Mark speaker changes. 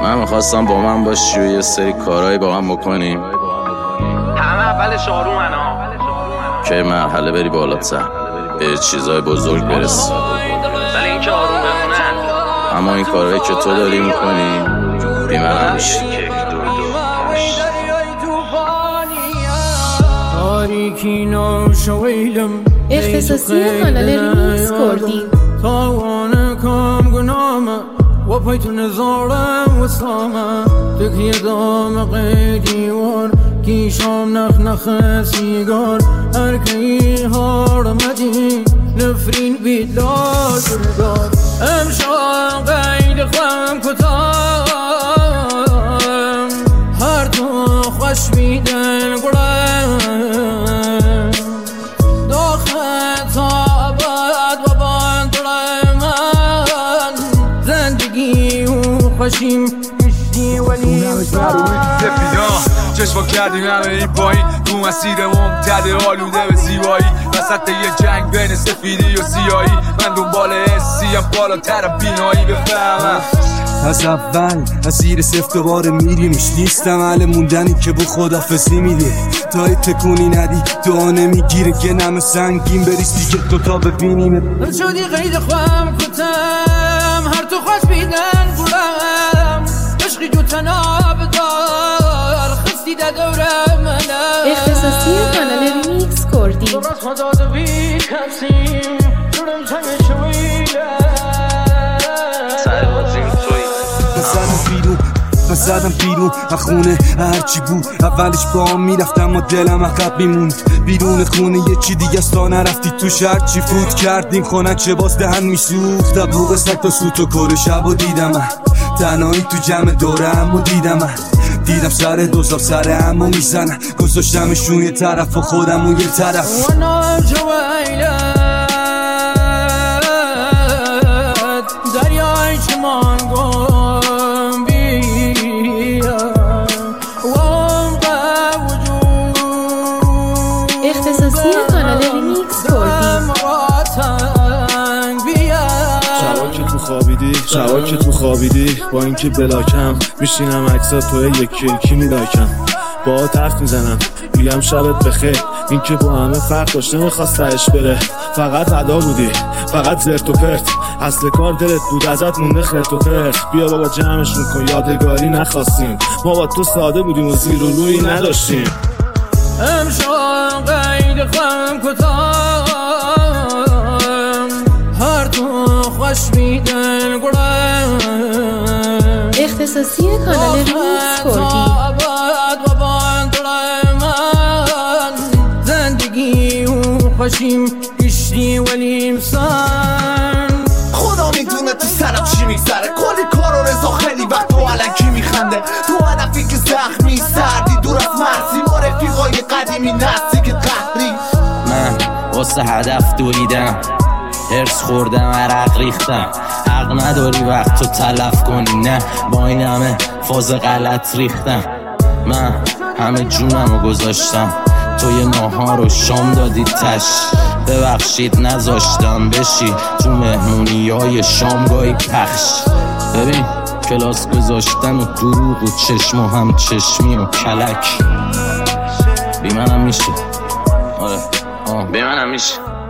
Speaker 1: من میخواستم با من باشی و یه سری کارهایی با من بکنیم،
Speaker 2: همه اولش آرومن
Speaker 1: که مرحله بری بالاتر به چیزای بزرگ برسی.
Speaker 2: ولی این که آروم بمونن،
Speaker 1: اما این کارهایی که تو داری میکنی بی منم میشی.
Speaker 3: اختصاصی کانال ریمیکس کردی.
Speaker 4: و پایتون نزارم و سامم تکیه دام قیدیوان کیشام نخ سیگار ارکی هارمدی نفرین بیدار سرگار امشان قید خوام کتام هر تو خوش بیدن گرم داخل تا عباد و باندرم زندگی و خوشیم کشتی ولی
Speaker 5: چشما کردیم همه این پایین تو مسیر ممتد آلوده به زیبایی وسط یه جنگ بین سفیدی و سیایی من دنبال حسیم بالاتر بینایی بفهمم
Speaker 6: از اول اسیر سفتوار میریمش نیستم اهل موندنی که با خدافزی میده تا تکونی ندی دعا نمیگیره که نم سنگین بریز دیگه دوتا ببینیم
Speaker 4: شدی قید خوام کتم هر تو خوش بیدن گرم عشقی جو تناب دار خستی ده دوره منم
Speaker 3: اختصاصی کانال ریمیکس کردی.
Speaker 4: درست خدا دو بی کسیم جورم چنگ شویده
Speaker 6: زدم بیرون و خونه هرچی بود اولش با هم میرفتم و دلم عقب میموند بیرون خونه یه چی دیگه است تا نرفتی توش هرچی فوت کردیم خونک چه باز دهن میسوخت دبوغ سک تا سوت و کل شب و دیدم من تنهایی تو جمع دورم و دیدم سر دوزاب سر همو میزنم گذاشتمشون یه طرف و خودم و یه طرف
Speaker 4: دریای چمان گم بیا
Speaker 3: اختصاصی کانال ریمیکس کردی.
Speaker 7: شبا که تو خوابیدی با اینکه بلاکم میشینم عکسا تو یکی میلاکم با حرف میزنم میگم شبت بخیر این که با همه فرق داشته میخواست تهش بره فقط ادا بودی فقط زرت و پرت اصل کار دلت بود ازت مونده خرت و پرت بیا بابا جمعشون کن یادگاری نخواستیم ما با تو ساده بودیم و زیر و روی نداشتیم
Speaker 4: امشان قید خوام کتام هر تو خوش بیدن گرم
Speaker 3: اختصاصی کانال ریمیکس کردی.
Speaker 4: زندگی و خوشیم کشتی ولی امسان
Speaker 8: خدا میدونه تو سرم چی میگذره کلی کار و رضا خیلی وقت تو علکی میخنده تو هدفی که زخمی سردی دور از مرزی ما رفیقای قدیمی نزدیک قهری
Speaker 1: من واسه هدف دویدم هرس خوردم عرق ریختم حق نداری وقت تو تلف کنی نه با این همه فاز غلط ریختم من همه جونم رو گذاشتم تو یه ناهار رو شام دادی تش ببخشید نذاشتم بشی تو مهمونی های شامگاهی پخش ببین کلاس گذاشتن و دروغ و چشم و هم چشمی و کلک بی منم میشه آره بی منم میشه